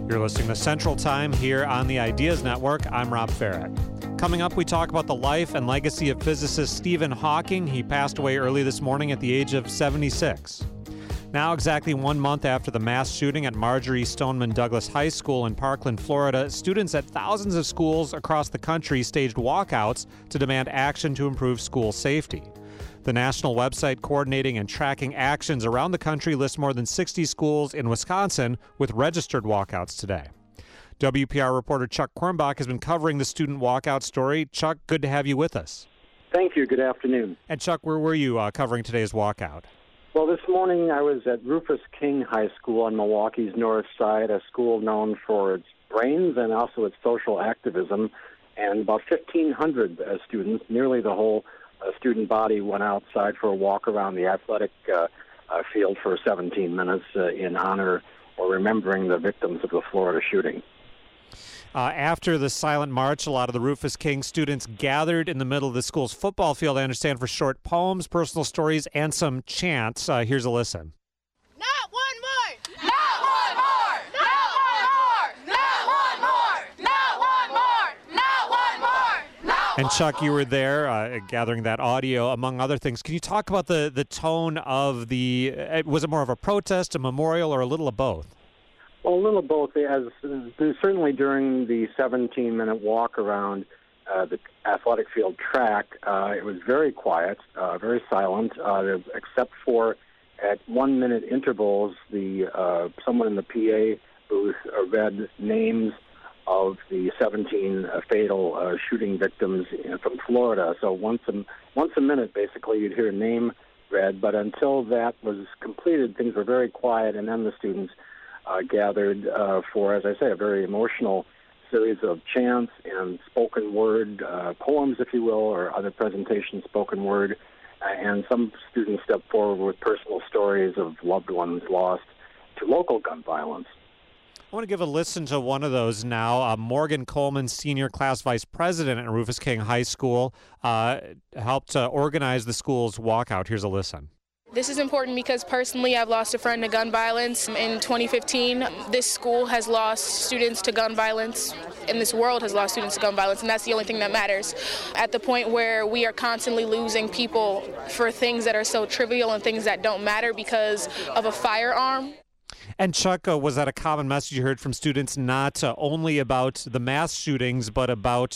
You're listening to Central Time here on the Ideas Network. I'm Rob Farrett. Coming up, we talk about the life and legacy of physicist Stephen Hawking. He passed away early this morning at the age of 76. Now, exactly 1 month after the mass shooting at Marjory Stoneman Douglas High School in Parkland, Florida, students at thousands of schools across the country staged walkouts to demand action to improve school safety. The national website coordinating and tracking actions around the country lists more than 60 schools in Wisconsin with registered walkouts today. WPR reporter Chuck Quirmbach has been covering the student walkout story. Chuck, good to have you with us. Thank you. Good afternoon. And Chuck, where were you covering today's walkout? Well, this morning I was at Rufus King High School on Milwaukee's north side, a school known for its brains and also its social activism. And about 1,500 students, nearly the whole student body, went outside for a walk around the athletic field for 17 minutes in honor or remembering the victims of the Florida shooting. After the silent march, a lot of the Rufus King students gathered in the middle of the school's football field, I understand, for short poems, personal stories, and some chants. Here's a listen. Not one more! Not one more! Not one more! Not one more! Not one more! Not one more! And Chuck, you were there gathering that audio, among other things. Can you talk about the tone of was it more of a protest, a memorial, or a little of both? Well, a little of both. As certainly during the 17-minute walk around the athletic field track, it was very quiet, very silent, except for at 1-minute intervals, someone in the PA booth read names of the 17 fatal shooting victims from Florida. So once a minute, basically, you'd hear a name read. But until that was completed, things were very quiet, and then the students gathered for, as I say, a very emotional series of chants and spoken word poems, if you will, or other presentations, spoken word. And some students stepped forward with personal stories of loved ones lost to local gun violence. I want to give a listen to one of those now. Morgan Coleman, senior class vice president at Rufus King High School, helped organize the school's walkout. Here's a listen. This is important because personally I've lost a friend to gun violence in 2015. This school has lost students to gun violence, and this world has lost students to gun violence, and that's the only thing that matters. At the point where we are constantly losing people for things that are so trivial and things that don't matter because of a firearm. And Chuck, was that a common message you heard from students, not only about the mass shootings, but about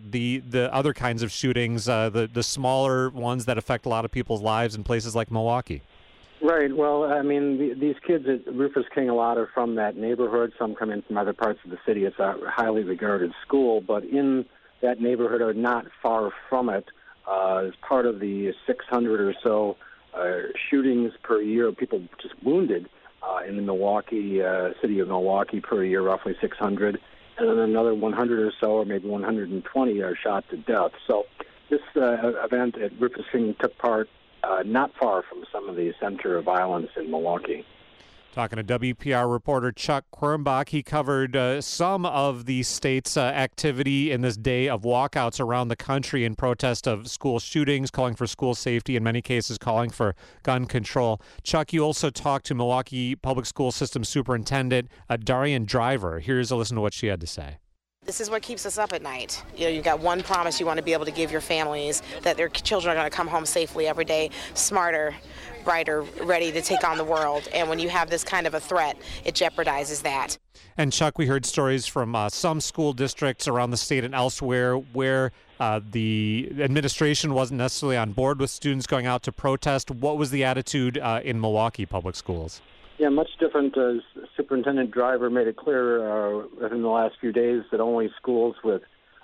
the other kinds of shootings, the smaller ones that affect a lot of people's lives in places like Milwaukee? Right. Well, I mean, these kids at Rufus King, a lot are from that neighborhood. Some come in from other parts of the city. It's a highly regarded school, but in that neighborhood or not far from it, as part of the 600 or so shootings per year of people just wounded in the Milwaukee, city of Milwaukee per year, roughly 600, and then another 100 or so, or maybe 120 are shot to death. So this event at Rufus King took part not far from some of the center of violence in Milwaukee. Talking to WPR reporter Chuck Quirmbach, he covered some of the state's activity in this day of walkouts around the country in protest of school shootings, calling for school safety, in many cases calling for gun control. Chuck, you also talked to Milwaukee Public School System Superintendent Darian Driver. Here's a listen to what she had to say. This is what keeps us up at night. You've got one promise you want to be able to give your families, that their children are going to come home safely every day, smarter, brighter, ready to take on the world. And when you have this kind of a threat, it jeopardizes that. And Chuck, we heard stories from some school districts around the state and elsewhere where the administration wasn't necessarily on board with students going out to protest. What was the attitude in Milwaukee Public Schools? Yeah, much different. Superintendent Driver made it clear within the last few days that only schools with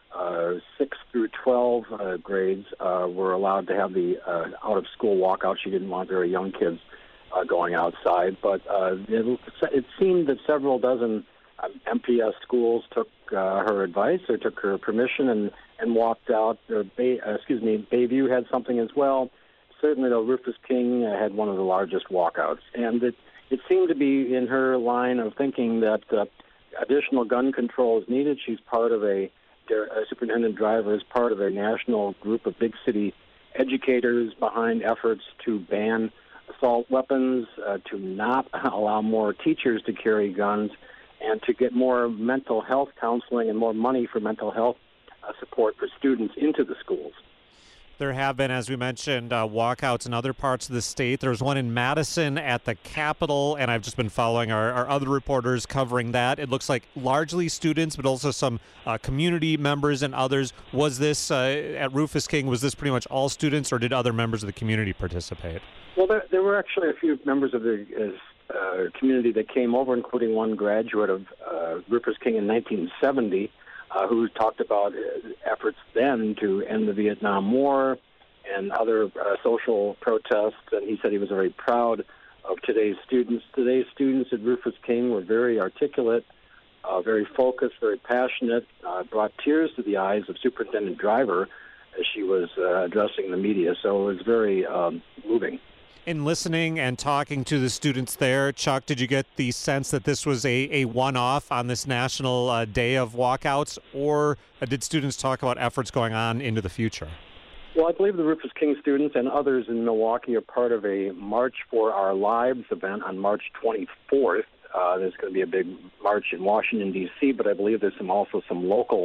6 through 12 grades were allowed to have the out-of-school walkout. She didn't want very young kids going outside. But it seemed that several dozen MPS schools took her advice or took her permission and walked out. Bayview had something as well. Certainly, though, Rufus King had one of the largest walkouts. And it seemed to be in her line of thinking that additional gun control is needed. She's part of Superintendent Driver is part of a national group of big city educators behind efforts to ban assault weapons, to not allow more teachers to carry guns, and to get more mental health counseling and more money for mental health support for students into the schools. There have been, as we mentioned, walkouts in other parts of the state. There was one in Madison at the Capitol, and I've just been following our other reporters covering that. It looks like largely students, but also some community members and others. Was this, at Rufus King, was this pretty much all students, or did other members of the community participate? Well, there were actually a few members of the community that came over, including one graduate of Rufus King in 1970, who talked about efforts then to end the Vietnam War and other social protests. And he said he was very proud of today's students. Today's students at Rufus King were very articulate, very focused, very passionate, brought tears to the eyes of Superintendent Driver as she was addressing the media. So it was very moving. In listening and talking to the students there, Chuck, did you get the sense that this was a one-off on this national day of walkouts, or did students talk about efforts going on into the future? Well, I believe the Rufus King students and others in Milwaukee are part of a March for Our Lives event on March 24th. There's going to be a big march in Washington, D.C., but I believe there's also some local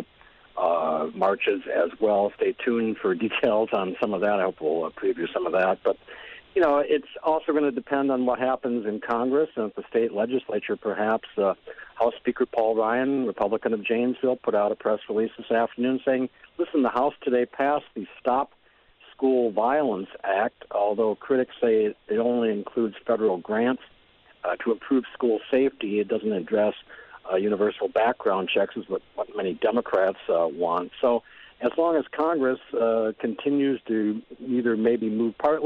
marches as well. Stay tuned for details on some of that. I hope we'll preview some of that. But you know, it's also going to depend on what happens in Congress and at the state legislature, perhaps. House Speaker Paul Ryan, Republican of Janesville, put out a press release this afternoon saying, listen, the House today passed the Stop School Violence Act, although critics say it only includes federal grants to improve school safety. It doesn't address universal background checks, is what many Democrats want. So as long as Congress continues to either maybe move part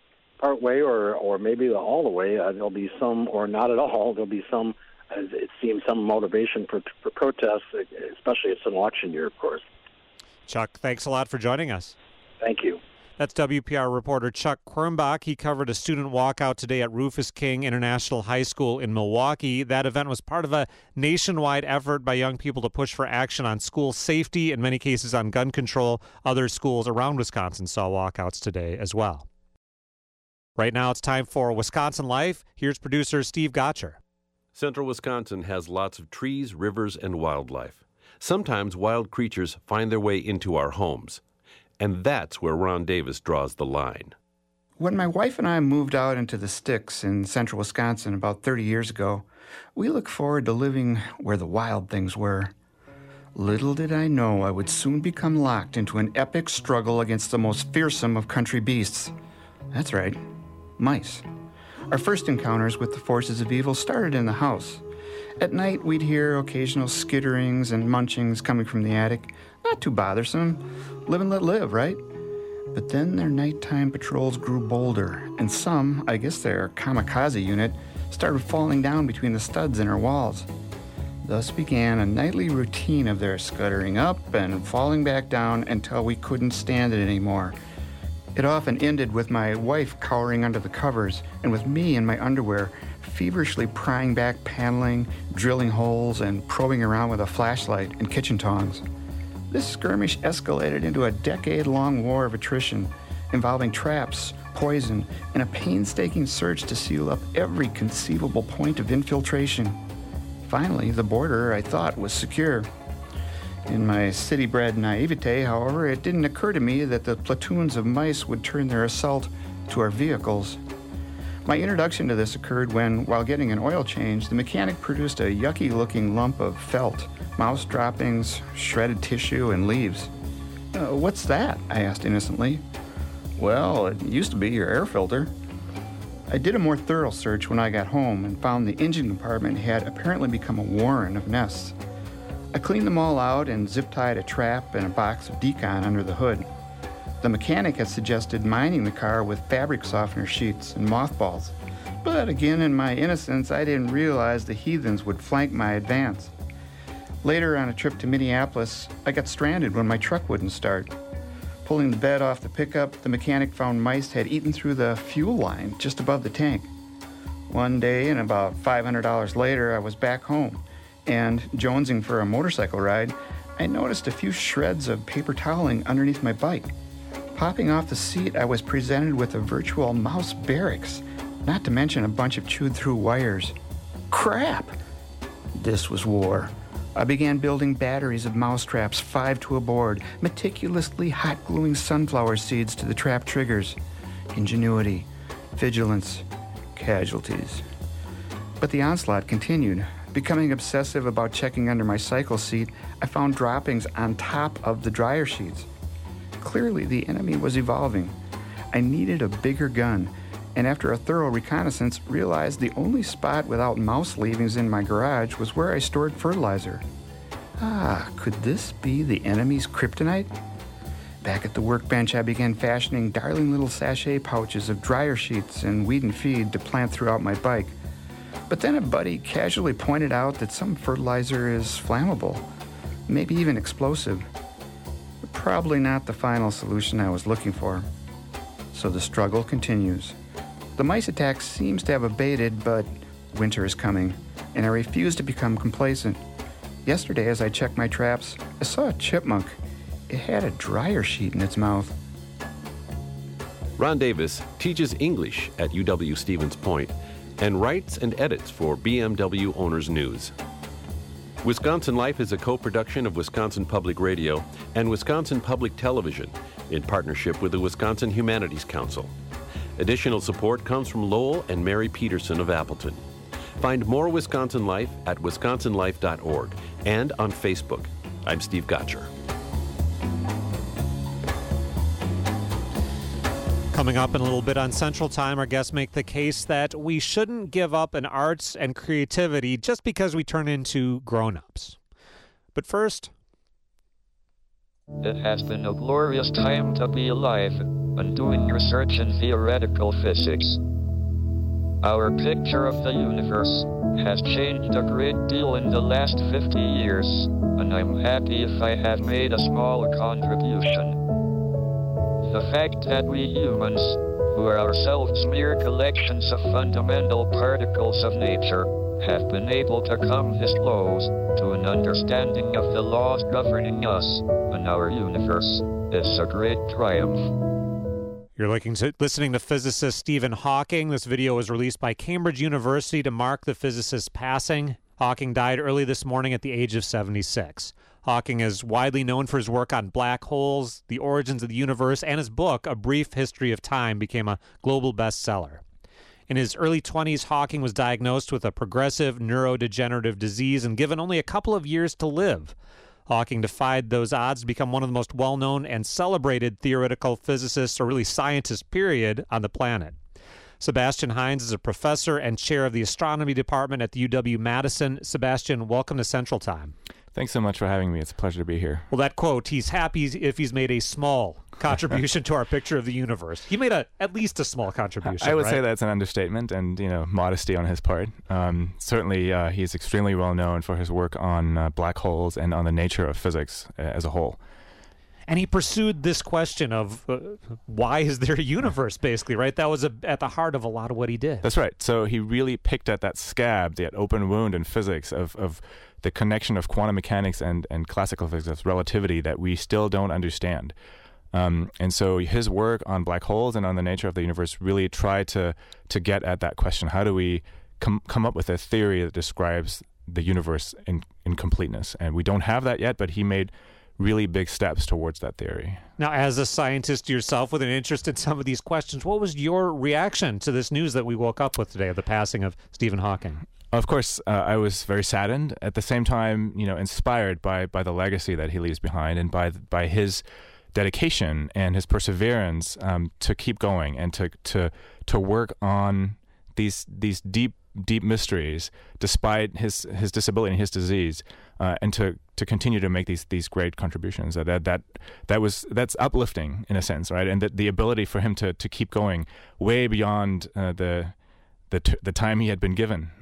way or maybe all the way, there'll be some, or not at all, there'll be some, as it seems, some motivation for protests, especially it's an election year, of course. Chuck, thanks a lot for joining us. Thank you. That's WPR reporter Chuck Quirmbach. He covered a student walkout today at Rufus King International High School in Milwaukee. That event was part of a nationwide effort by young people to push for action on school safety, in many cases on gun control. Other schools around Wisconsin saw walkouts today as well. Right now, it's time for Wisconsin Life. Here's producer Steve Gotcher. Central Wisconsin has lots of trees, rivers, and wildlife. Sometimes wild creatures find their way into our homes. And that's where Ron Davis draws the line. When my wife and I moved out into the sticks in central Wisconsin about 30 years ago, we looked forward to living where the wild things were. Little did I know I would soon become locked into an epic struggle against the most fearsome of country beasts. That's right. Mice. Our first encounters with the forces of evil started in the house. At night, we'd hear occasional skitterings and munchings coming from the attic. Not too bothersome. Live and let live, right? But then their nighttime patrols grew bolder, and some, I guess their kamikaze unit, started falling down between the studs in our walls. Thus began a nightly routine of their scuttering up and falling back down until we couldn't stand it anymore. It often ended with my wife cowering under the covers and with me in my underwear feverishly prying back paneling, drilling holes, and probing around with a flashlight and kitchen tongs. This skirmish escalated into a decade-long war of attrition involving traps, poison, and a painstaking search to seal up every conceivable point of infiltration. Finally, the border, I thought, was secure. In my city-bred naivete, however, it didn't occur to me that the platoons of mice would turn their assault to our vehicles. My introduction to this occurred when, while getting an oil change, the mechanic produced a yucky-looking lump of felt, mouse droppings, shredded tissue, and leaves. What's that? I asked innocently. Well, it used to be your air filter. I did a more thorough search when I got home and found the engine compartment had apparently become a warren of nests. I cleaned them all out and zip-tied a trap and a box of Decon under the hood. The mechanic had suggested mining the car with fabric softener sheets and mothballs. But again, in my innocence, I didn't realize the heathens would flank my advance. Later, on a trip to Minneapolis, I got stranded when my truck wouldn't start. Pulling the bed off the pickup, the mechanic found mice had eaten through the fuel line just above the tank. One day, and about $500 later, I was back home. And, jonesing for a motorcycle ride, I noticed a few shreds of paper toweling underneath my bike. Popping off the seat, I was presented with a virtual mouse barracks, not to mention a bunch of chewed-through wires. Crap! This was war. I began building batteries of mousetraps, 5 to a board, meticulously hot-gluing sunflower seeds to the trap triggers. Ingenuity, vigilance, casualties. But the onslaught continued. Becoming obsessive about checking under my cycle seat, I found droppings on top of the dryer sheets. Clearly, the enemy was evolving. I needed a bigger gun, and after a thorough reconnaissance, realized the only spot without mouse leavings in my garage was where I stored fertilizer. Could this be the enemy's kryptonite? Back at the workbench, I began fashioning darling little sachet pouches of dryer sheets and weed and feed to plant throughout my bike. But then a buddy casually pointed out that some fertilizer is flammable, maybe even explosive. Probably not the final solution I was looking for. So the struggle continues. The mice attack seems to have abated, but winter is coming, and I refuse to become complacent. Yesterday, as I checked my traps, I saw a chipmunk. It had a dryer sheet in its mouth. Ron Davis teaches English at UW Stevens Point and writes and edits for BMW Owners News. Wisconsin Life is a co-production of Wisconsin Public Radio and Wisconsin Public Television in partnership with the Wisconsin Humanities Council. Additional support comes from Lowell and Mary Peterson of Appleton. Find more Wisconsin Life at wisconsinlife.org and on Facebook. I'm Steve Gotcher. Coming up in a little bit on Central Time, our guests make the case that we shouldn't give up in arts and creativity just because we turn into grown-ups. But first... It has been a glorious time to be alive and doing research in theoretical physics. Our picture of the universe has changed a great deal in the last 50 years, and I'm happy if I have made a small contribution. The fact that we humans, who are ourselves mere collections of fundamental particles of nature, have been able to come this close to an understanding of the laws governing us and our universe is a great triumph. You're listening to physicist Stephen Hawking. This video was released by Cambridge University to mark the physicist's passing. Hawking died early this morning at the age of 76. Hawking is widely known for his work on black holes, the origins of the universe, and his book, A Brief History of Time, became a global bestseller. In his early 20s, Hawking was diagnosed with a progressive neurodegenerative disease and given only a couple of years to live. Hawking defied those odds to become one of the most well-known and celebrated theoretical physicists, or really scientists, period, on the planet. Sebastian Hines is a professor and chair of the astronomy department at the UW-Madison. Sebastian, welcome to Central Time. Thanks so much for having me. It's a pleasure to be here. Well, that quote, he's happy if he's made a small contribution to our picture of the universe. He made at least a small contribution, I would right? say that's an understatement and, modesty on his part. Certainly, he's extremely well known for his work on black holes and on the nature of physics as a whole. And he pursued this question of why is there a universe, basically, right? That was at the heart of a lot of what he did. That's right. So he really picked at that scab, that open wound in physics of the connection of quantum mechanics and classical physics, relativity, that we still don't understand. And so his work on black holes and on the nature of the universe really tried to get at that question. How do we come up with a theory that describes the universe in completeness? And we don't have that yet, but he made really big steps towards that theory. Now, as a scientist yourself with an interest in some of these questions, what was your reaction to this news that we woke up with today of the passing of Stephen Hawking? Of course, I was very saddened. At the same time, inspired by the legacy that he leaves behind and by his dedication and his perseverance to keep going and to work on these deep mysteries despite his disability and his disease, and to continue to make these great contributions. That's uplifting in a sense, right? And the ability for him to keep going way beyond the time he had been given,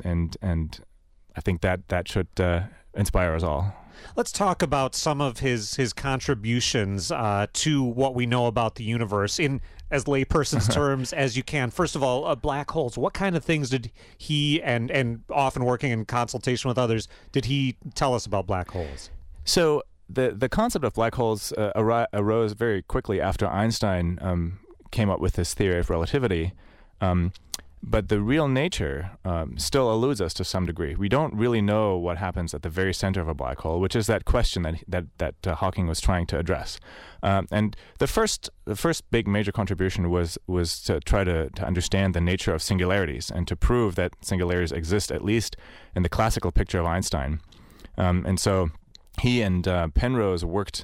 and I think that should inspire us all. Let's talk about some of his contributions to what we know about the universe in as layperson's terms as you can. First of all, black holes. What kind of things did he, and often working in consultation with others, did he tell us about black holes? So the concept of black holes arose very quickly after Einstein came up with his theory of relativity. But the real nature still eludes us to some degree. We don't really know what happens at the very center of a black hole, which is that question that Hawking was trying to address. And the first big major contribution was to try to understand the nature of singularities and to prove that singularities exist, at least in the classical picture of Einstein. And so he and Penrose worked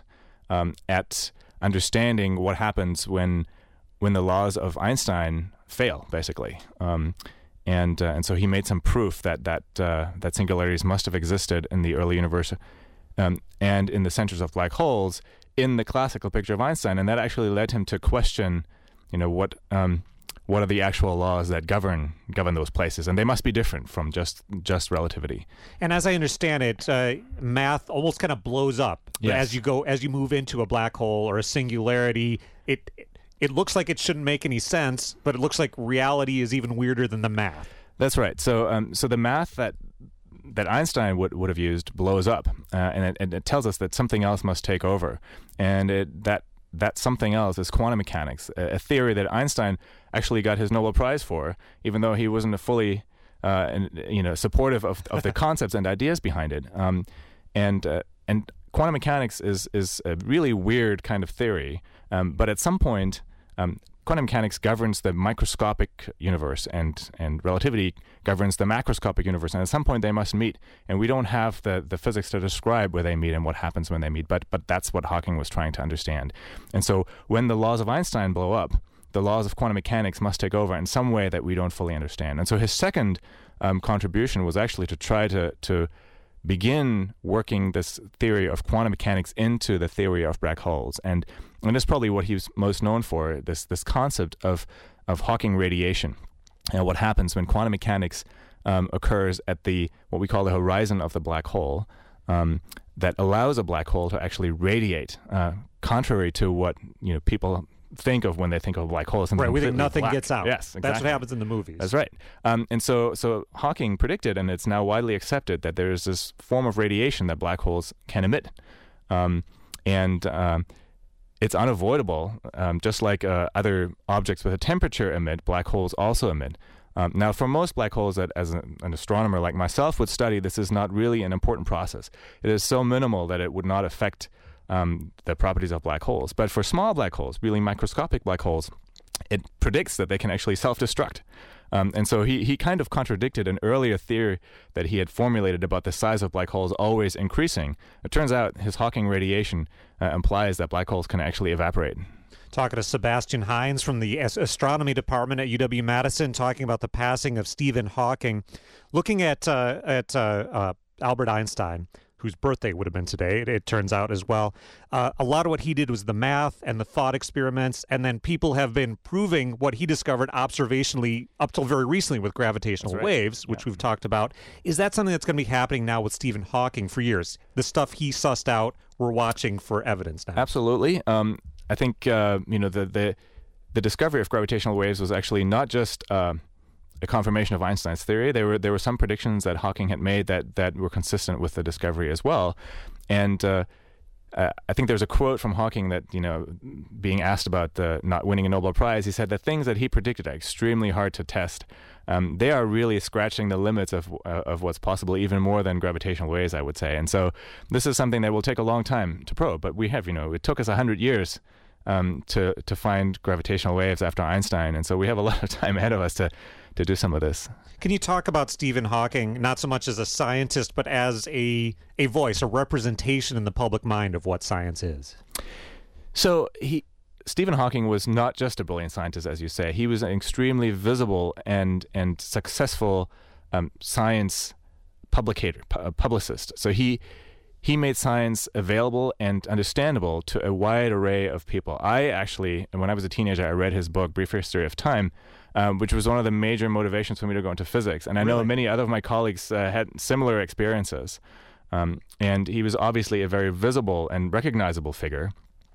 at understanding what happens when the laws of Einstein fail, basically, and so he made some proof that singularities must have existed in the early universe, and in the centers of black holes in the classical picture of Einstein, and that actually led him to question, what are the actual laws that govern those places, and they must be different from just relativity. And as I understand it, math almost kind of blows up as you move into a black hole or a singularity. It looks like it shouldn't make any sense, but it looks like reality is even weirder than the math. That's right. So the math that Einstein would have used blows up, and it tells us that something else must take over, and that something else is quantum mechanics, a theory that Einstein actually got his Nobel Prize for, even though he wasn't fully supportive of the concepts and ideas behind it. And quantum mechanics is a really weird kind of theory, but at some point, quantum mechanics governs the microscopic universe, and relativity governs the macroscopic universe. And at some point, they must meet, and we don't have the physics to describe where they meet and what happens when they meet. But that's what Hawking was trying to understand. And so, when the laws of Einstein blow up, the laws of quantum mechanics must take over in some way that we don't fully understand. And so, his second contribution was actually to try to begin working this theory of quantum mechanics into the theory of black holes. And that's probably what he was most known for, this concept of Hawking radiation, and what happens when quantum mechanics occurs at what we call the horizon of the black hole, that allows a black hole to actually radiate, contrary to what people think of when they think of a black hole. Right, we think nothing black. Gets out. Yes, exactly. That's what happens in the movies. That's right. And so Hawking predicted, and it's now widely accepted, that there is this form of radiation that black holes can emit. It's unavoidable, just like other objects with a temperature emit, black holes also emit. Now, for most black holes that, as an astronomer like myself would study, this is not really an important process. It is so minimal that it would not affect the properties of black holes. But for small black holes, really microscopic black holes, it predicts that they can actually self-destruct. And so he kind of contradicted an earlier theory that he had formulated about the size of black holes always increasing. It turns out his Hawking radiation implies that black holes can actually evaporate. Talking to Sebastian Hines from the astronomy department at UW-Madison, talking about the passing of Stephen Hawking, looking at Albert Einstein, whose birthday would have been today, it turns out as well. A lot of what he did was the math and the thought experiments, and then people have been proving what he discovered observationally up till very recently with gravitational waves, which we've talked about. Is that something that's going to be happening now with Stephen Hawking for years? The stuff he sussed out, we're watching for evidence now. Absolutely. I think the discovery of gravitational waves was actually not just a confirmation of Einstein's theory. There were some predictions that Hawking had made that were consistent with the discovery as well. And I think there's a quote from Hawking that, being asked about not winning a Nobel Prize, he said that things that he predicted are extremely hard to test. They are really scratching the limits of what's possible, even more than gravitational waves, I would say. And so this is something that will take a long time to probe. But we have, it took us 100 years to find gravitational waves after Einstein. And so we have a lot of time ahead of us to do some of this. Can you talk about Stephen Hawking, not so much as a scientist, but as a voice, a representation in the public mind of what science is? So Stephen Hawking was not just a brilliant scientist, as you say. He was an extremely visible and successful science publicist. So he made science available and understandable to a wide array of people. I actually, when I was a teenager, I read his book, Brief History of Time, which was one of the major motivations for me to go into physics. And I know many other of my colleagues had similar experiences. And he was obviously a very visible and recognizable figure.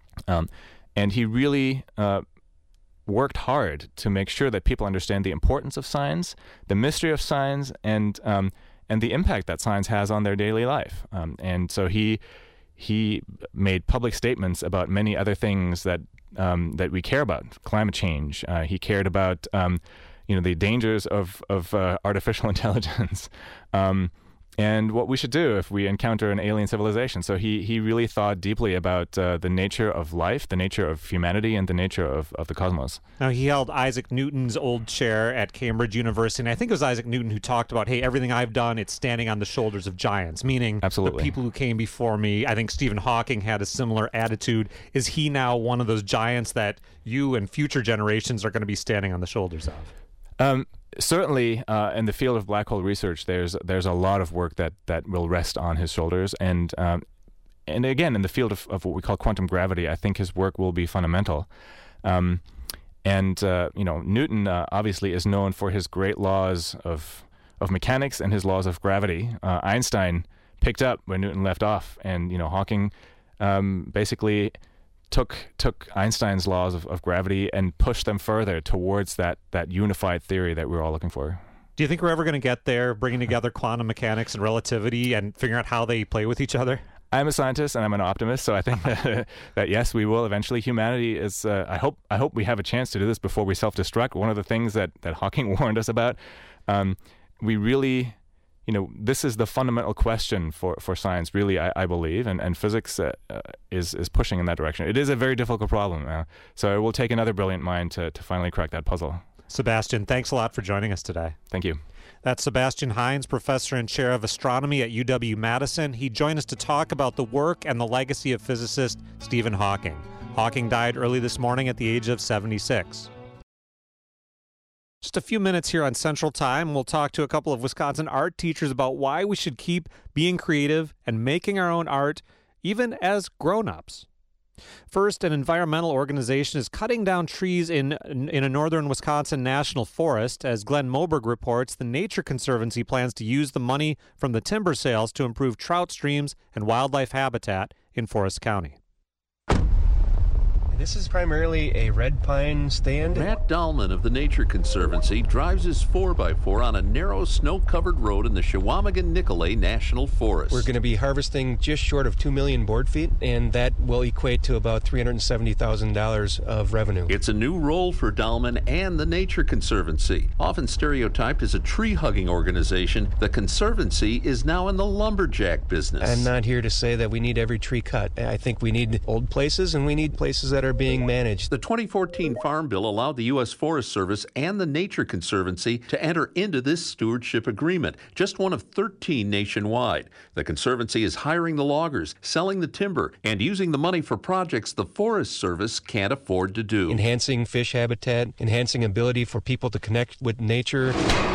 And he really worked hard to make sure that people understand the importance of science, the mystery of science, and the impact that science has on their daily life. And so he made public statements about many other things that we care about. Climate change. He cared about the dangers of artificial intelligence. And what we should do if we encounter an alien civilization. So he really thought deeply about the nature of life, the nature of humanity, and the nature of the cosmos. Now, he held Isaac Newton's old chair at Cambridge University, and I think it was Isaac Newton who talked about, hey, everything I've done, it's standing on the shoulders of giants, meaning Absolutely. The people who came before me. I think Stephen Hawking had a similar attitude. Is he now one of those giants that you and future generations are going to be standing on the shoulders of? Certainly, in the field of black hole research, there's a lot of work that will rest on his shoulders, and again, in the field of what we call quantum gravity, I think his work will be fundamental. Newton obviously is known for his great laws of mechanics and his laws of gravity. Einstein picked up where Newton left off, and Hawking basically took Einstein's laws of gravity and pushed them further towards that unified theory that we're all looking for. Do you think we're ever going to get there, bringing together quantum mechanics and relativity and figuring out how they play with each other? I'm a scientist and I'm an optimist, so I think that yes, we will eventually. Humanity is. I hope we have a chance to do this before we self-destruct. One of the things that Hawking warned us about. We really. This is the fundamental question for science, really, I believe, and physics is pushing in that direction. It is a very difficult problem, so it will take another brilliant mind to finally crack that puzzle. Sebastian, thanks a lot for joining us today. Thank you. That's Sebastian Hines, professor and chair of astronomy at UW-Madison. He joined us to talk about the work and the legacy of physicist Stephen Hawking. Hawking died early this morning at the age of 76. Just a few minutes here on Central Time, we'll talk to a couple of Wisconsin art teachers about why we should keep being creative and making our own art, even as grown-ups. First, an environmental organization is cutting down trees in a northern Wisconsin national forest. As Glenn Moberg reports, the Nature Conservancy plans to use the money from the timber sales to improve trout streams and wildlife habitat in Forest County. This is primarily a red pine stand. Matt Dahlman of the Nature Conservancy drives his 4x4 on a narrow snow-covered road in the Chequamegon-Nicolet National Forest. We're going to be harvesting just short of 2 million board feet, and that will equate to about $370,000 of revenue. It's a new role for Dahlman and the Nature Conservancy. Often stereotyped as a tree-hugging organization, the Conservancy is now in the lumberjack business. I'm not here to say that we need every tree cut. I think we need old places, and we need places that are being managed. The 2014 Farm Bill allowed the U.S. Forest Service and the Nature Conservancy to enter into this stewardship agreement, just one of 13 nationwide. The Conservancy is hiring the loggers, selling the timber, and using the money for projects the Forest Service can't afford to do. Enhancing fish habitat, enhancing ability for people to connect with nature.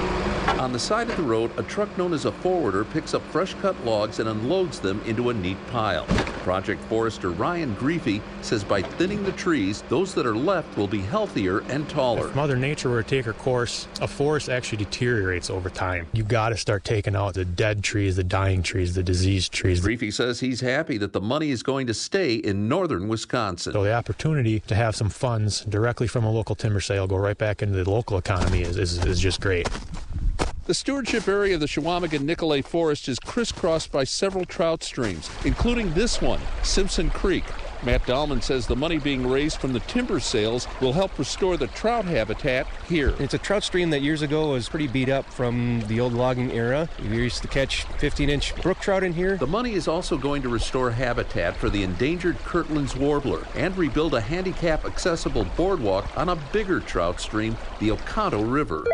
On the side of the road, a truck known as a forwarder picks up fresh-cut logs and unloads them into a neat pile. Project forester Ryan Griefey says by thinning the trees, those that are left will be healthier and taller. If Mother Nature were to take her course, a forest actually deteriorates over time. You got to start taking out the dead trees, the dying trees, the diseased trees. Griefey says he's happy that the money is going to stay in northern Wisconsin. So the opportunity to have some funds directly from a local timber sale go right back into the local economy is just great. The stewardship area of the Chequamegon-Nicolet Forest is crisscrossed by several trout streams, including this one, Simpson Creek. Matt Dahlman says the money being raised from the timber sales will help restore the trout habitat here. It's a trout stream that years ago was pretty beat up from the old logging era. We used to catch 15-inch brook trout in here. The money is also going to restore habitat for the endangered Kirtland's warbler and rebuild a handicap-accessible boardwalk on a bigger trout stream, the Oconto River.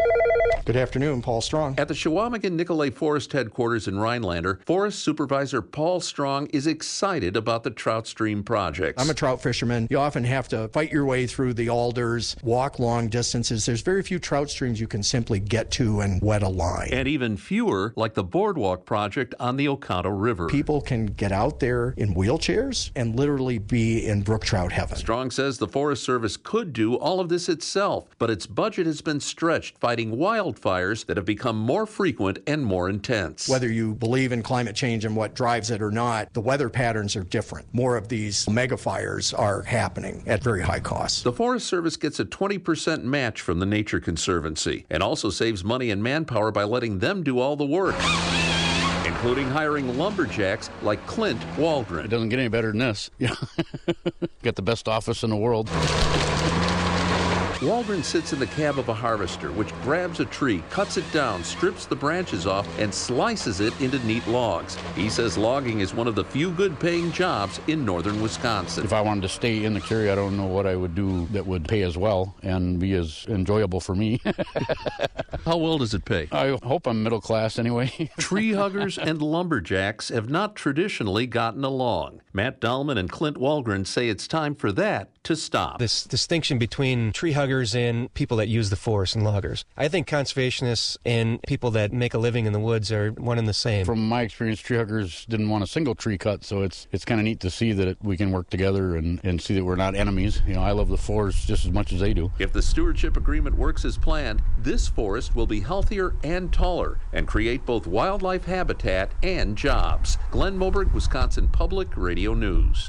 Good afternoon, Paul Strong. At the Chequamegon-Nicolet Forest headquarters in Rhinelander, Forest Supervisor Paul Strong is excited about the trout stream projects. I'm a trout fisherman. You often have to fight your way through the alders, walk long distances. There's very few trout streams you can simply get to and wet a line. And even fewer like the boardwalk project on the Oconto River. People can get out there in wheelchairs and literally be in brook trout heaven. Strong says the Forest Service could do all of this itself, but its budget has been stretched fighting wildfires that have become more frequent and more intense. Whether you believe in climate change and what drives it or not, the weather patterns are different. More of these mega fires are happening at very high costs. The Forest Service gets a 20% match from the Nature Conservancy and also saves money and manpower by letting them do all the work, including hiring lumberjacks like Clint Waldron. It doesn't get any better than this. Got the best office in the world. Walgren sits in the cab of a harvester, which grabs a tree, cuts it down, strips the branches off, and slices it into neat logs. He says logging is one of the few good-paying jobs in northern Wisconsin. If I wanted to stay in the career, I don't know what I would do that would pay as well and be as enjoyable for me. How well does it pay? I hope I'm middle class anyway. Tree huggers and lumberjacks have not traditionally gotten along. Matt Dahlman and Clint Walgren say it's time for that to stop. This distinction between tree huggers and people that use the forest and loggers. I think conservationists and people that make a living in the woods are one and the same. From my experience, tree huggers didn't want a single tree cut, so it's kind of neat to see that we can work together and see that we're not enemies. You know, I love the forest just as much as they do. If the stewardship agreement works as planned, this forest will be healthier and taller and create both wildlife habitat and jobs. Glenn Moberg, Wisconsin Public Radio News.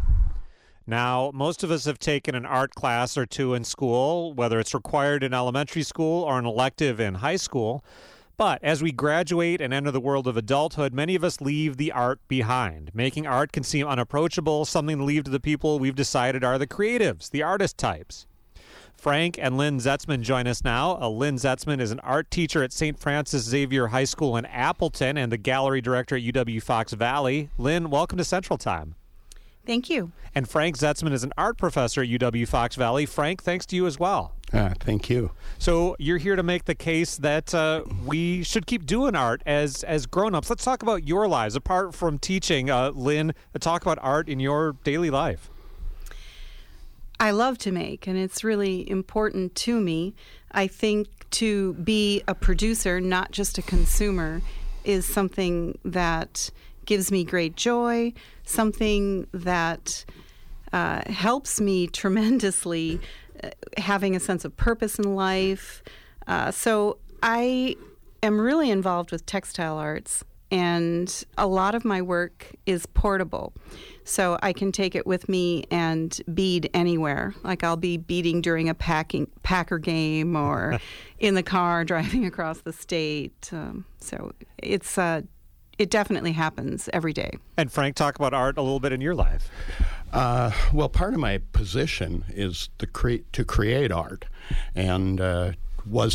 Now, most of us have taken an art class or two in school, whether it's required in elementary school or an elective in high school. But as we graduate and enter the world of adulthood, many of us leave the art behind. Making art can seem unapproachable, something to leave to the people we've decided are the creatives, the artist types. Frank and Lynn Zetzman join us now. Lynn Zetzman is an art teacher at St. Francis Xavier High School in Appleton and the gallery director at UW-Fox Valley. Lynn, welcome to Central Time. Thank you. And Frank Zetzman is an art professor at UW-Fox Valley. Frank, thanks to you as well. Thank you. So you're here to make the case that we should keep doing art as grown-ups. Let's talk about your lives. Apart from teaching, Lynn, talk about art in your daily life. I love to make, and it's really important to me. I think to be a producer, not just a consumer, is something that gives me great joy, something that helps me tremendously, having a sense of purpose in life. So I am really involved with textile arts, and a lot of my work is portable. So I can take it with me and bead anywhere. Like I'll be beading during a Packer game or in the car driving across the state. So it definitely happens every day. And Frank, talk about art a little bit in your life. Well, part of my position is to create art, and was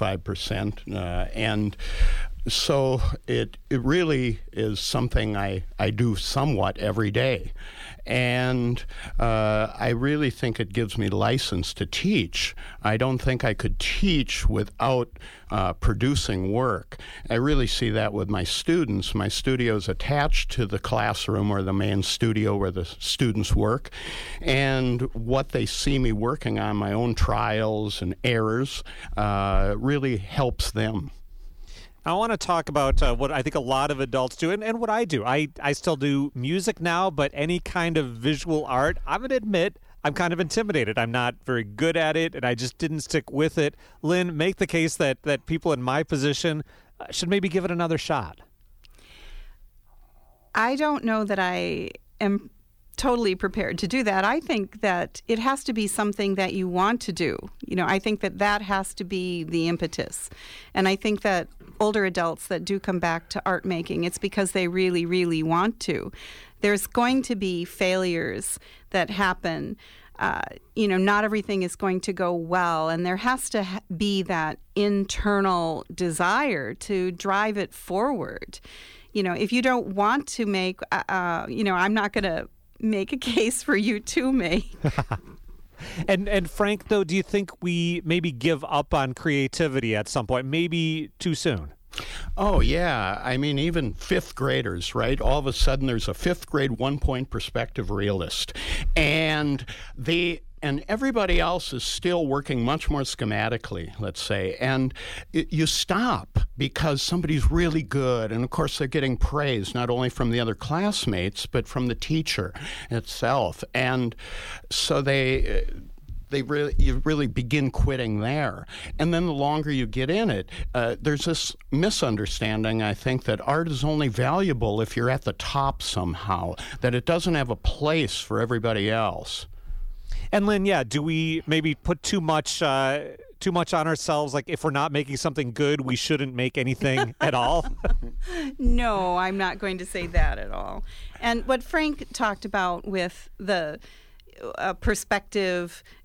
25%, and so it really is something I do somewhat every day. And I really think it gives me license to teach. I don't think I could teach without producing work. I really see that with my students. My studio is attached to the classroom or the main studio where the students work. And what they see me working on, my own trials and errors, really helps them. I want to talk about what I think a lot of adults do and what I do. I still do music now, but any kind of visual art, I'm going to admit I'm kind of intimidated. I'm not very good at it, and I just didn't stick with it. Lynn, make the case that people in my position should maybe give it another shot. I don't know that I am totally prepared to do that. I think that it has to be something that you want to do. You know, I think that has to be the impetus. And I think that older adults that do come back to art making, it's because they really, really want to. There's going to be failures that happen. Not everything is going to go well, and there has to be that internal desire to drive it forward. You know, if you don't want to make, I'm not going to make a case for you to make. And Frank, though, do you think we maybe give up on creativity at some point, maybe too soon? Oh, yeah. I mean, even fifth graders, right? All of a sudden there's a fifth grade 1-point perspective realist. And everybody else is still working much more schematically, let's say. And you stop because somebody's really good. And, of course, they're getting praise not only from the other classmates, but from the teacher itself. And so you really begin quitting there. And then the longer you get in it, there's this misunderstanding, I think, that art is only valuable if you're at the top somehow, that it doesn't have a place for everybody else. And Lynn, do we maybe put too much on ourselves? Like if we're not making something good, we shouldn't make anything at all? No, I'm not going to say that at all. And what Frank talked about with the perspective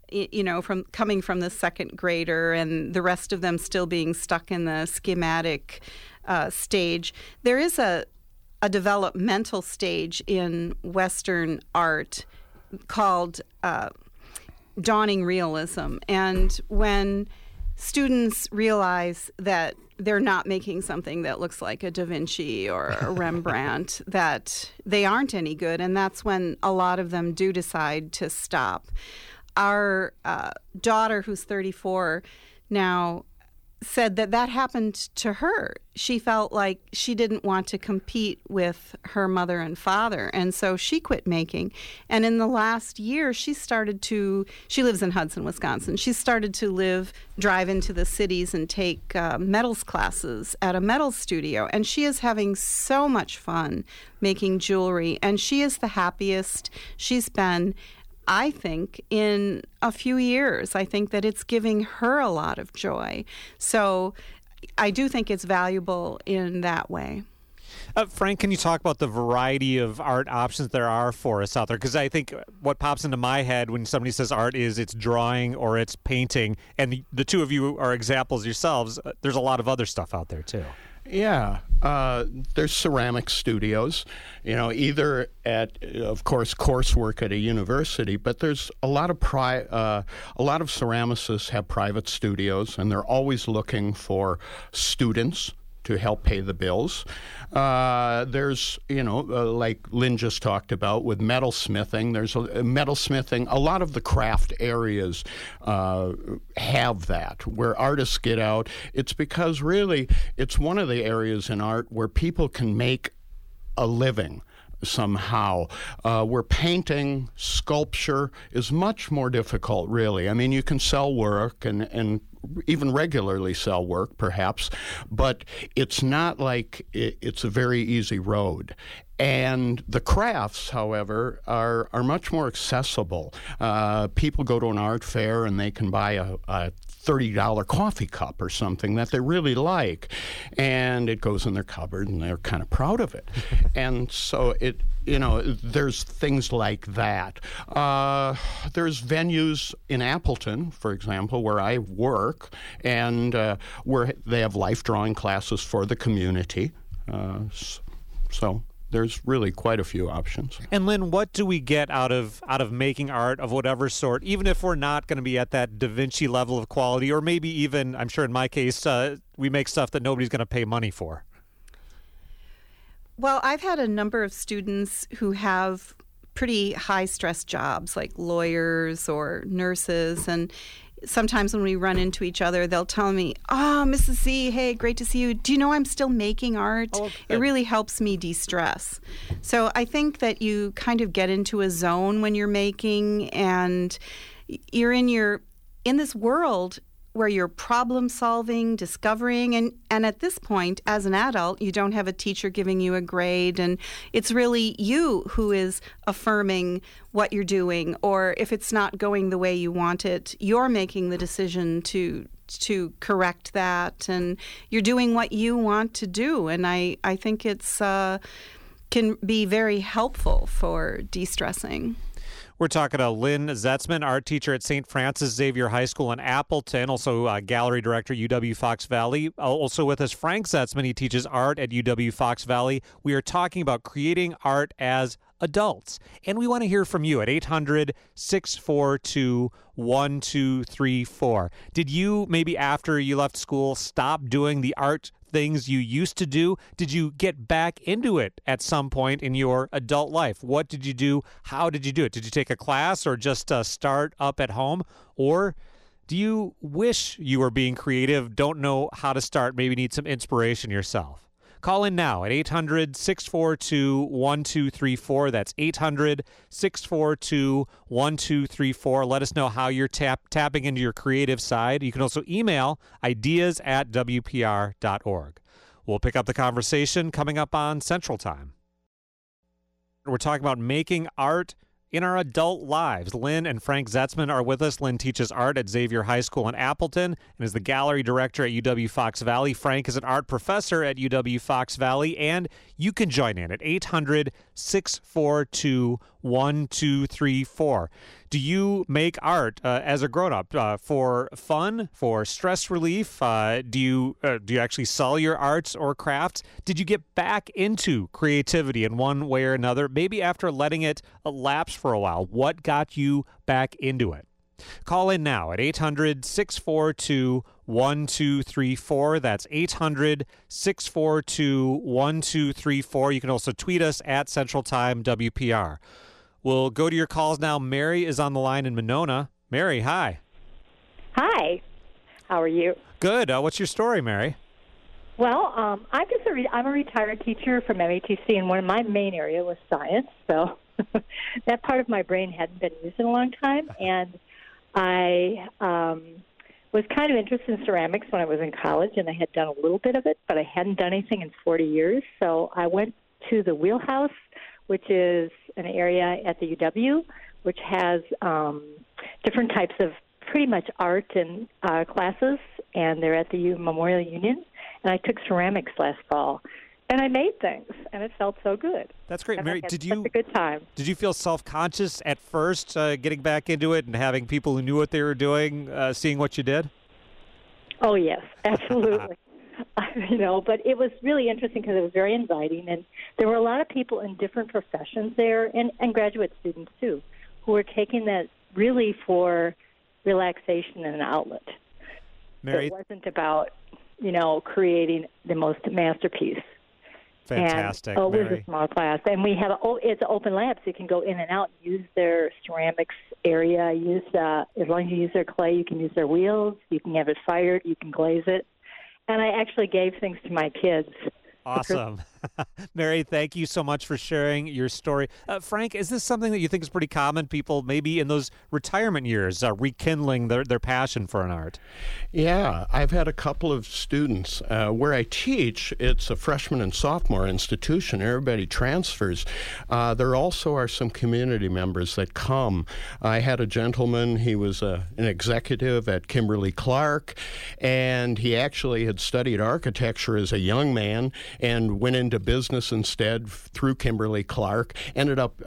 from coming from the second grader and the rest of them still being stuck in the schematic stage, there is a developmental stage in Western art called dawning realism. And when students realize that they're not making something that looks like a Da Vinci or a Rembrandt, that they aren't any good, and that's when a lot of them do decide to stop. Our daughter, who's 34 now, said that happened to her. She felt like she didn't want to compete with her mother and father, and so she quit making. And in the last year, she lives in Hudson, Wisconsin. She started to drive into the cities and take metals classes at a metals studio, and she is having so much fun making jewelry, and she is the happiest she's been, I think, in a few years. I think that it's giving her a lot of joy. So I do think it's valuable in that way. Frank, can you talk about the variety of art options there are for us out there? Because I think what pops into my head when somebody says art is it's drawing or it's painting, and the two of you are examples yourselves. There's a lot of other stuff out there, too. Yeah, there's ceramic studios, either at, of course, coursework at a university, but there's a lot of ceramicists have private studios, and they're always looking for students to help pay the bills. There's, like Lynn just talked about with metalsmithing, there's metalsmithing. A lot of the craft areas have that, where artists get out. It's because really it's one of the areas in art where people can make a living somehow. Where painting, sculpture is much more difficult, really. I mean, you can sell work and even regularly sell work, perhaps, but it's not like it's a very easy road. And the crafts, however, are much more accessible. People go to an art fair and they can buy a $30 coffee cup or something that they really like, and it goes in their cupboard and they're kind of proud of it. And so there's things like that. There's venues in Appleton, for example, where I work, and where they have life drawing classes for the community. So there's really quite a few options. And Lynn, what do we get out of making art of whatever sort, even if we're not going to be at that Da Vinci level of quality, or maybe even, I'm sure in my case, we make stuff that nobody's going to pay money for? Well, I've had a number of students who have pretty high-stress jobs, like lawyers or nurses, and sometimes when we run into each other, they'll tell me, Mrs. Z, hey, great to see you. Do you know I'm still making art? Oh, okay. It really helps me de-stress. So I think that you kind of get into a zone when you're making, and you're in this world where you're problem solving, discovering, and at this point, as an adult, you don't have a teacher giving you a grade, and it's really you who is affirming what you're doing, or if it's not going the way you want it, you're making the decision to correct that, and you're doing what you want to do, and I think it's can be very helpful for de-stressing. We're talking to Lynn Zetzman, art teacher at St. Francis Xavier High School in Appleton, also gallery director, UW Fox Valley. Also with us, Frank Zetzman. He teaches art at UW Fox Valley. We are talking about creating art as adults, and we want to hear from you at 800-642-1234. Did you, maybe after you left school, stop doing the art things you used to do? Did you get back into it at some point in your adult life? What did you do? How did you do it? Did you take a class or just start up at home? Or do you wish you were being creative, don't know how to start, maybe need some inspiration yourself? Call in now at 800-642-1234. That's 800-642-1234. Let us know how you're tapping into your creative side. You can also email ideas@wpr.org. We'll pick up the conversation coming up on Central Time. We're talking about making art in our adult lives. Lynn and Frank Zetzman are with us. Lynn teaches art at Xavier High School in Appleton and is the gallery director at UW Fox Valley. Frank is an art professor at UW Fox Valley, and you can join in at 800-642-1234. 1, 2, 3, 4. Do you make art as a grown-up for fun, for stress relief? Do you actually sell your arts or crafts? Did you get back into creativity in one way or another, maybe after letting it lapse for a while? What got you back into it? Call in now at 800-642-1234. That's 800-642-1234. You can also tweet us at Central Time WPR. We'll go to your calls now. Mary is on the line in Monona. Mary, hi. Hi. How are you? Good. What's your story, Mary? Well, I'm a retired teacher from MATC, and one of my main area was science. So that part of my brain hadn't been used in a long time, and I was kind of interested in ceramics when I was in college, and I had done a little bit of it, but I hadn't done anything in 40 years. So I went to the Wheelhouse, which is an area at the UW, which has different types of pretty much art and classes, and they're at the Memorial Union. And I took ceramics last fall. And I made things, and it felt so good. That's great, and Mary. Such a good time. Did you feel self-conscious at first, getting back into it and having people who knew what they were doing, seeing what you did? Oh yes, absolutely. But it was really interesting because it was very inviting, and there were a lot of people in different professions there, and graduate students too, who were taking that really for relaxation and an outlet. Mary, it wasn't about creating the most masterpiece. Fantastic, and, Mary. It was a small class, and we have it's an open lab, so you can go in and out, and use their ceramics area. As long as you use their clay, you can use their wheels. You can have it fired. You can glaze it. And I actually gave things to my kids. Awesome. Mary, thank you so much for sharing your story. Frank, is this something that you think is pretty common? People maybe in those retirement years rekindling their passion for an art? Yeah, I've had a couple of students where I teach. It's a freshman and sophomore institution. Everybody transfers. There also are some community members that come. I had a gentleman, he was an executive at Kimberly-Clark, and he actually had studied architecture as a young man and went into business instead through Kimberly-Clark, ended up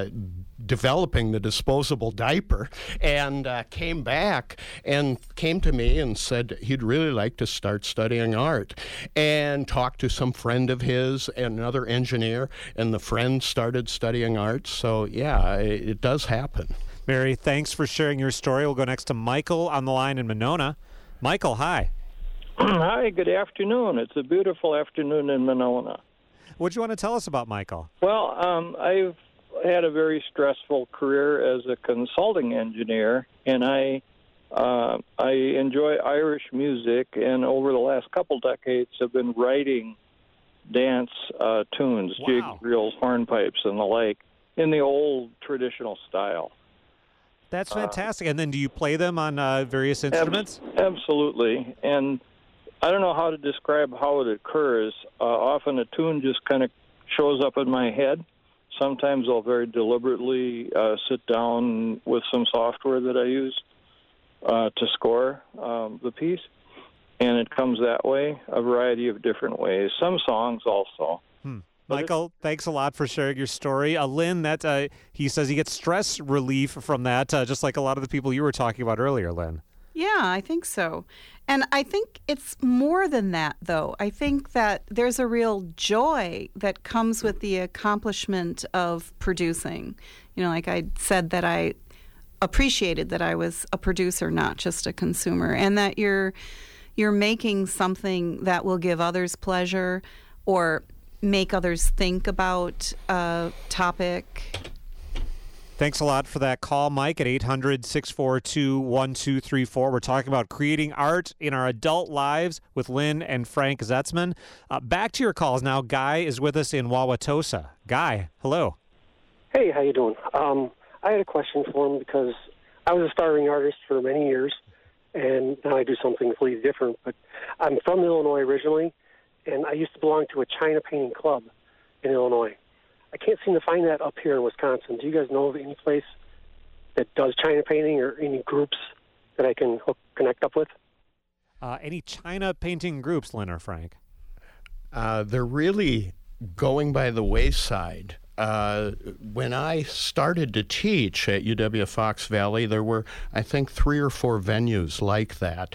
developing the disposable diaper, and came back and came to me and said he'd really like to start studying art, and talked to some friend of his, another engineer, and the friend started studying art. So yeah, it does happen. Mary, thanks for sharing your story. We'll go next to Michael on the line in Monona. Michael, hi. Hi, good afternoon. It's a beautiful afternoon in Monona. What do you want to tell us about Michael? Well, I've had a very stressful career as a consulting engineer, and I enjoy Irish music, and over the last couple decades have been writing dance tunes, jigs, reels, hornpipes, and the like, in the old traditional style. That's fantastic. And then do you play them on various instruments? Absolutely. And I don't know how to describe how it occurs. Often a tune just kind of shows up in my head. Sometimes I'll very deliberately sit down with some software that I use to score the piece, and it comes that way, a variety of different ways. Some songs also. Michael, thanks a lot for sharing your story. Lynn, he says he gets stress relief from that, just like a lot of the people you were talking about earlier, Lynn. Yeah, I think so. And I think it's more than that, though. I think that there's a real joy that comes with the accomplishment of producing. Like I said, that I appreciated that I was a producer, not just a consumer, and that you're making something that will give others pleasure or make others think about a topic. Thanks a lot for that call, Mike, at 800-642-1234. We're talking about creating art in our adult lives with Lynn and Frank Zetzman. Back to your calls now. Guy is with us in Wauwatosa. Guy, hello. Hey, how you doing? I had a question for him because I was a starving artist for many years, and now I do something completely different. But I'm from Illinois originally, and I used to belong to a China painting club in Illinois. I can't seem to find that up here in Wisconsin. Do you guys know of any place that does China painting or any groups that I can connect up with? Any China painting groups, Lynn or Frank? They're really going by the wayside. when I started to teach at UW-Fox Valley, there were, I think, 3 or 4 venues like that,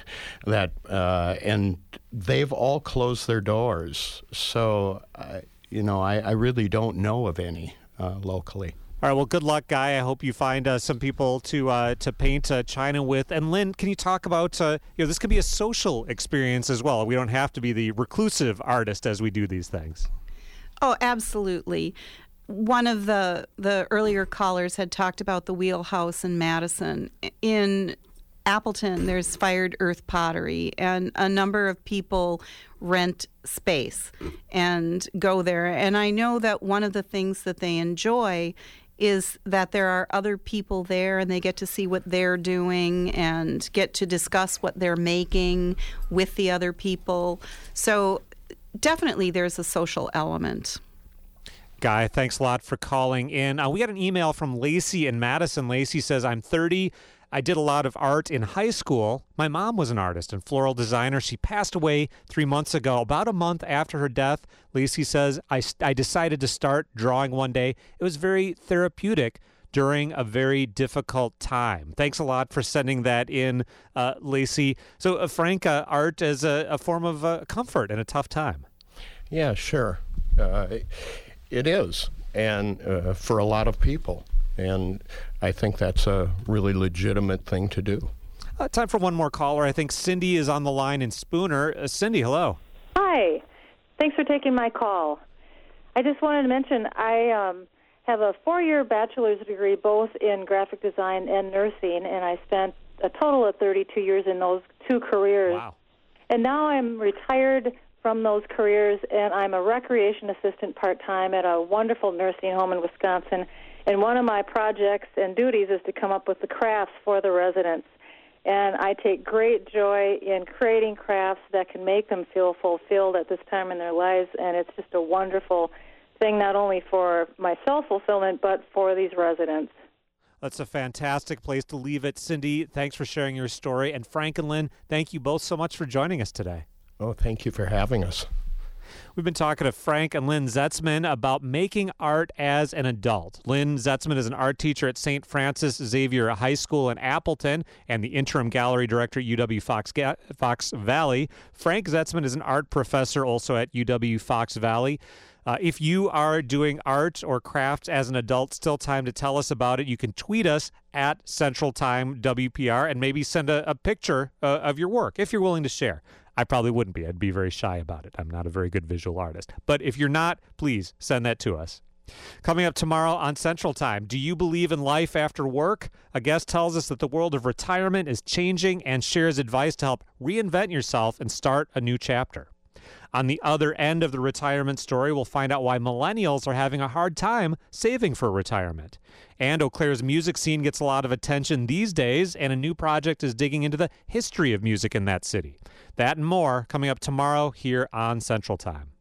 and they've all closed their doors. So, I really don't know of any locally. All right, well, good luck, Guy. I hope you find some people to paint China with. And Lynn, can you talk about, this could be a social experience as well. We don't have to be the reclusive artist as we do these things. Oh, absolutely. One of the earlier callers had talked about the Wheelhouse in Madison. In Appleton, there's Fired Earth Pottery, and a number of people rent space and go there. And I know that one of the things that they enjoy is that there are other people there and they get to see what they're doing and get to discuss what they're making with the other people. So definitely there's a social element. Guy, thanks a lot for calling in. We got an email from Lacey in Madison. Lacey says, I'm 30. I did a lot of art in high school. My mom was an artist and floral designer. She passed away 3 months ago. About a month after her death, Lacey says, I decided to start drawing one day. It was very therapeutic during a very difficult time. Thanks a lot for sending that in, Lacey. So, Frank, art as a form of comfort in a tough time. Yeah, sure. It is, and for a lot of people. And I think that's a really legitimate thing to do. Time for one more caller. I think Cindy is on the line in Spooner. Cindy, hello. Hi. Thanks for taking my call. I just wanted to mention I have a 4-year bachelor's degree both in graphic design and nursing, and I spent a total of 32 years in those 2 careers. Wow. And now I'm retired from those careers, and I'm a recreation assistant part-time at a wonderful nursing home in Wisconsin. And one of my projects and duties is to come up with the crafts for the residents. And I take great joy in creating crafts that can make them feel fulfilled at this time in their lives. And it's just a wonderful thing, not only for my self-fulfillment, but for these residents. That's a fantastic place to leave it. Cindy, thanks for sharing your story. And Frank and Lynn, thank you both so much for joining us today. Oh, thank you for having us. We've been talking to Frank and Lynn Zetzman about making art as an adult. Lynn Zetzman is an art teacher at St. Francis Xavier High School in Appleton and the interim gallery director at UW-Fox Valley. Frank Zetzman is an art professor also at UW-Fox Valley. If you are doing art or crafts as an adult, still time to tell us about it. You can tweet us at Central Time WPR and maybe send a picture of your work if you're willing to share. I probably wouldn't be. I'd be very shy about it. I'm not a very good visual artist. But if you're not, please send that to us. Coming up tomorrow on Central Time, do you believe in life after work? A guest tells us that the world of retirement is changing and shares advice to help reinvent yourself and start a new chapter. On the other end of the retirement story, we'll find out why millennials are having a hard time saving for retirement. And Eau Claire's music scene gets a lot of attention these days, and a new project is digging into the history of music in that city. That and more coming up tomorrow here on Central Time.